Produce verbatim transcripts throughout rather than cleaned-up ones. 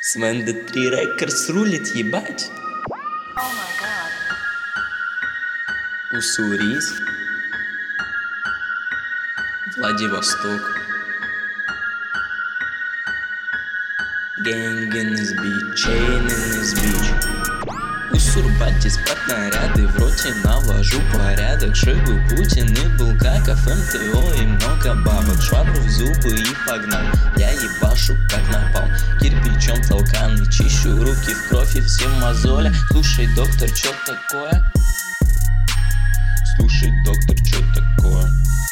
С Венде три Рекордс рулит, ебать. Oh my god. Уссурийск, Владивосток. Gang in this beach, chain in this beach. Уссурбать спать наряды, в роте навожу порядок. Шигу Путин и Булгаков, эм тэ о и много бабок. Швабру в зубы и погнал, я ебашу как напалм. Кирпичом толкан и чищу руки в кровь и все мозоля. Слушай, доктор, чё такое? Слушай, доктор, чё такое?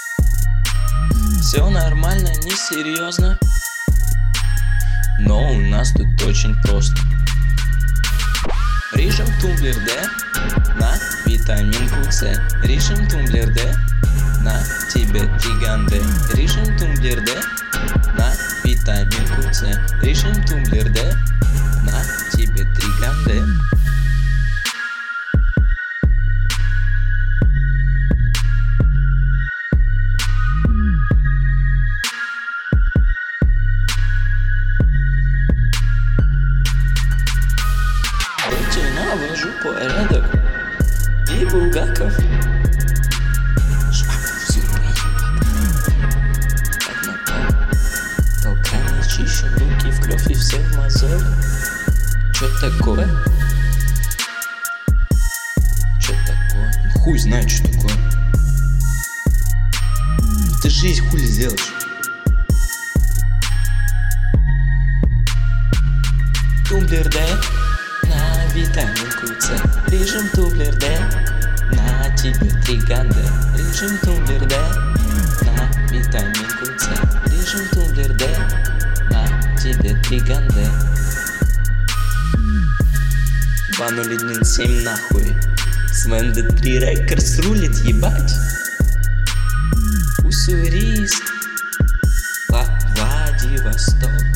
Все нормально, не серьезно, но у нас тут очень просто. Режем тумблер Д на витаминку С. Режем тумблер Д на тебе триган Д. Режем тумблер Д на витаминку С. Режем тумблер Д на тебе триган Д. Навожу порядок и Булгаков. Швабру в зубы ебать, как напал. Толкан и чищу руки в кровь и все в мозоль. Чё такое? Чё такое? Ну, хуй знает, что такое. Ты жизнь хули сделаешь. Тумблер Д на витаминку С. Режим тумблер Д на тебе триган Д. Режим тумблер Д на витаминку С. Режим тумблер Д на тебе триган Д. два ноль один семь нахуй. С Венде три Рекордс рулит, ебать. Уссурийск, Владивосток.